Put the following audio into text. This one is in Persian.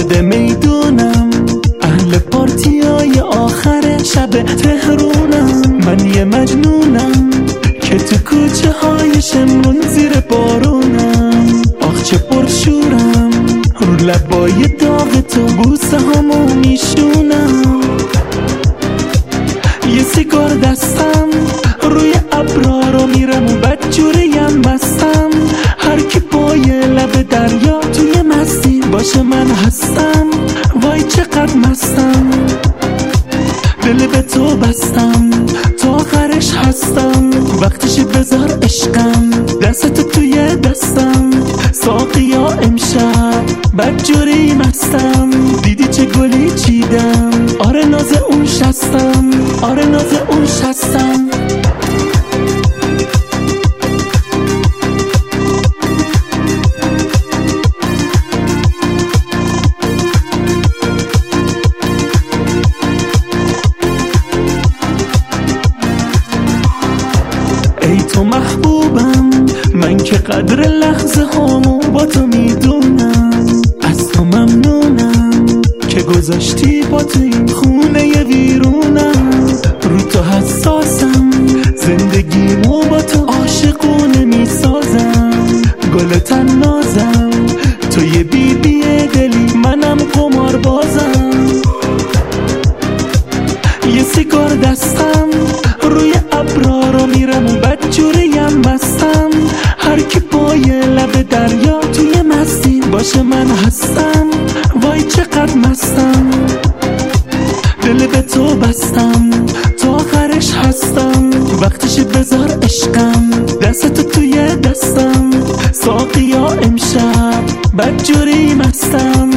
خود میدونم، اهل پارتیای آخر شب تهرونم. من یه مجنونم که تو کوچه های شمرون زیر بارونم. آخ چه پرشورم، رو لبای داغ تو بوسه همو میشونم. یه سیگار دستم، روی ابرا رو میرم و بدجوریم بستم. هر کی پای لب دریا توی مستی باشه من هستم. وای چقدر مستم، دل به تو بستم، تا آخرش هستم. وقتش بذار عشقم، دستت توی دستم. ساقیا امشب بدجوری مستم، دیدی چه گلی چیدم. آره ناز اون شستم، آره ناز اون شستم. ای تو محبوبم، من که قدر لحظه هامو با تو میدونم. از تو ممنونم که گذاشتی با تو این خونه ویرونم. رو تو حساسم، زندگیمو با تو عاشقونه میسازم. گل تنازم، تو یه بیبی دلی، منم قمار بازم. یه سیگار دستم، روی ابرا رو میرم و بدجوریم بستم. هر کی پای لب دریا توی مستی باشه من هستم. وای چقدر مستم، دل به تو بستم، تا آخرش هستم. وقتش بذار عشقم، دستت توی دستم. ساقیا امشب بدجوری مستم.